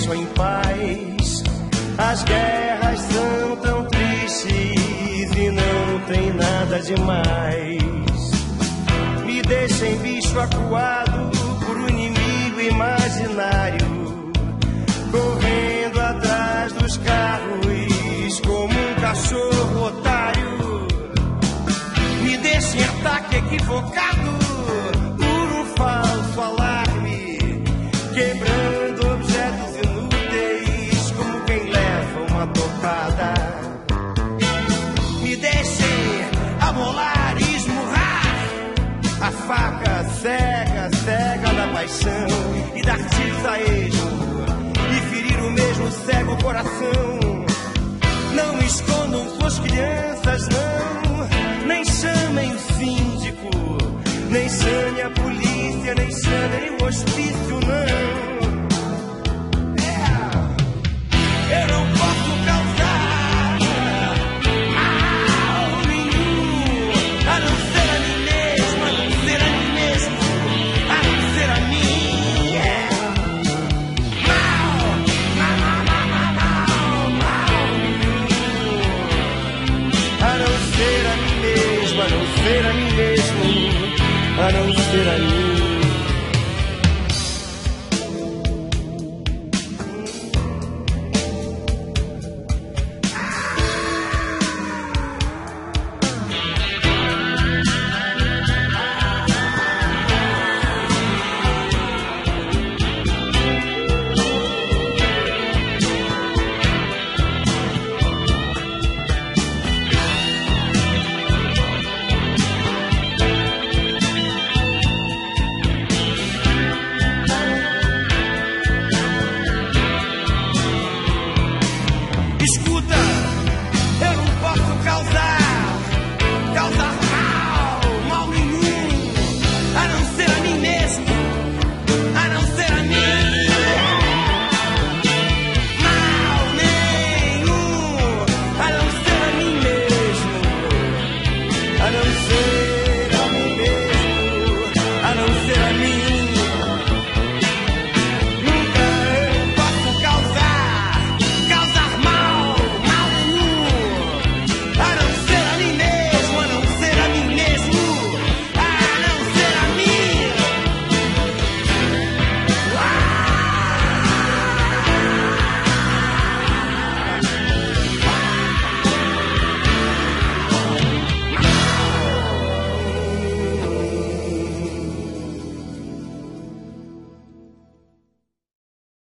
deixam em paz. As guerras são tão tristes e não tem nada demais. Me deixem bicho acuado por um inimigo imaginário, correndo atrás dos carros como um cachorro otário. Me deixem ataque equivocado por um falso alarme, quebrando objetos inúteis como quem leva uma tocada. Me deixem amolar e esmurrar a faca cega, cega da paixão, e dar tiros a eles